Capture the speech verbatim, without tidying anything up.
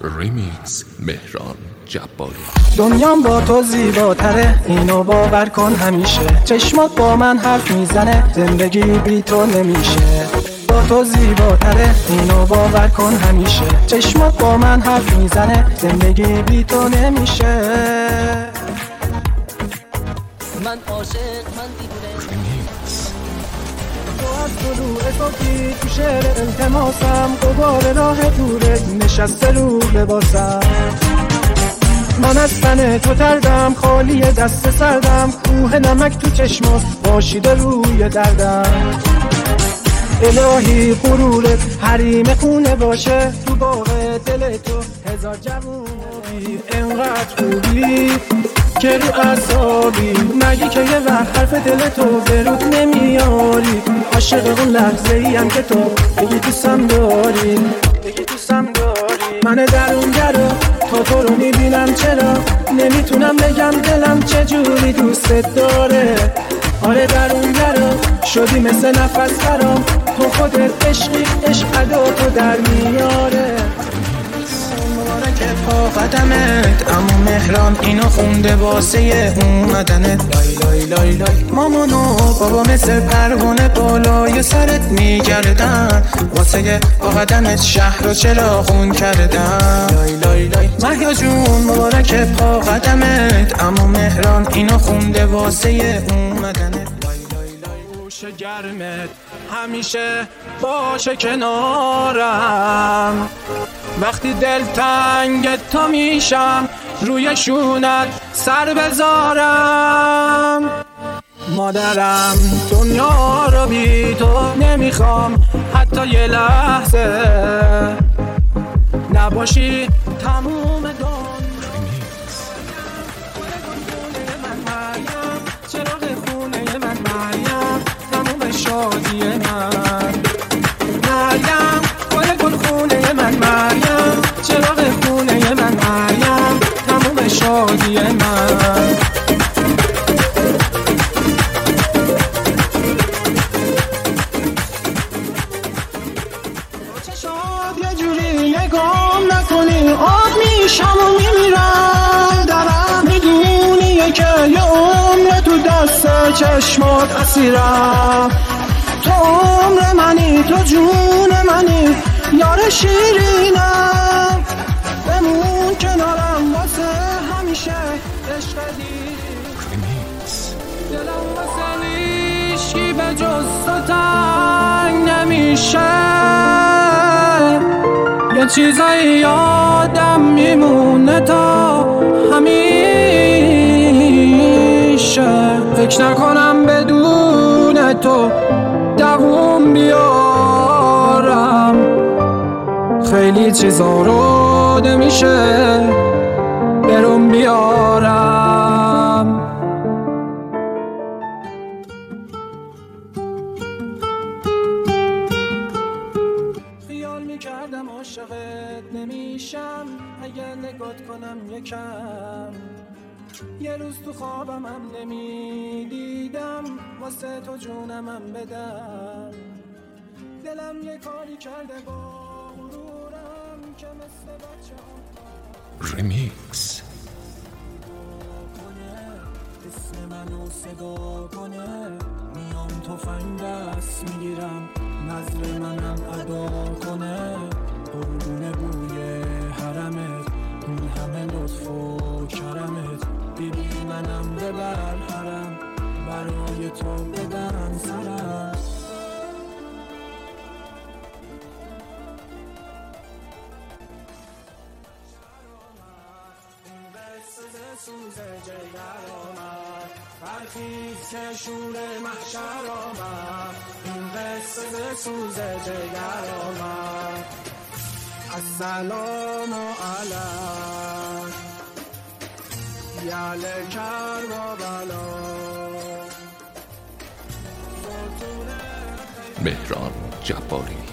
ریمیکس مهران جباری. دنیام با تو زیباتره، اینو باور کن همیشه. چشمات با من حرف میزنه، زندگی بی تو نمیشه. با تو زیباتره، اینو باور کن همیشه. چشمات با من حرف میزنه، زندگی بی تو نمیشه. من عاشق، من دیوونه. ریمیکس تو از طلوع صبحی تو شعر التماسم، غبار راه دورت نشسته رو لباسم. من از تن تو تردم، خالی دست سردم، کوه نمک تو چشمات باشیده روی دردم. الهی غرورت حریم خونه باشه، تو باغ دل تو هزار جوونی. انقدر خوبی که رو اعصابی، مگه که یه وقت حرف دل تو برود نمیاری. عاشق اون لحظه ایم که تو بگی دوستم داری، بگی دوستم داری. من درونگرا تا تو رو میبینم، چرا نمیتونم بگم دلم چجوری دوستت داره. آره درونگرا شدی مثل نفس برام، تو خودت عشقی، عشق ادا تو در میاره. مبارک پا قدمت امو مهران، اینو خونده واسه اومدنت. لای لای لای لای مامان و بابا مثل پروانه بالای سرت میگردن، واسه پا قدمت شهر رو چرا خون کردن. لای لای لای مهیا جون مبارک پا قدمت امو مهران، اینو خونده واسه اومدنت. گوشه گرمت همیشه باشه کنارم، وقتی دل تنگ تو میشم روی شونت سر بذارم. مادرم دنیا رو بی تو نمیخوام، حتی یه لحظه نباشی تموم دنیا. چراغ خونه من مریم، تموم شادی من مریم. گل گل خونه من مریم، چراغ خونه من مریم، تموم شادی من. چشات یه جوری نگام نکنی، آب میشم و میمیرم درم. میدونیه که یه عمر تو دست چشمات اسیرم. تو عمر منی، تو جون منی، یار شیرینم. بمون کنارم واسه همیشه، عشق دیری. دلم واسه هیچکی به جز تو تنگ نمیشه. یه چیزایی یادم میمونه تا همیشه. فکر نکنم بدون تو دووم بیارم، خیلی چیزا رو نمیشه برام بیارم. خیال میکردم عاشقت نمیشم، اگر نگات کنم یکم. یه روز تو خوابم هم نمیدیدم، واسه تو جونم هم بدم. دلم یه کاری کرده با غرورم که مثل بچه ها ریمیکس اسم منو صدا کنه، میام تفنگ دست میگیرم، نظر منم ادا کنه. قربونه بوی حرمت، اون همه لطف و کرمت. بیبی منم ببر حرم، برای تو بدم سرم. سوز جگر آمد، برخیز که شور محشر آمد. این قصه سوز جگر آمد. السلام علیک یعل کربلا. مهران جباری.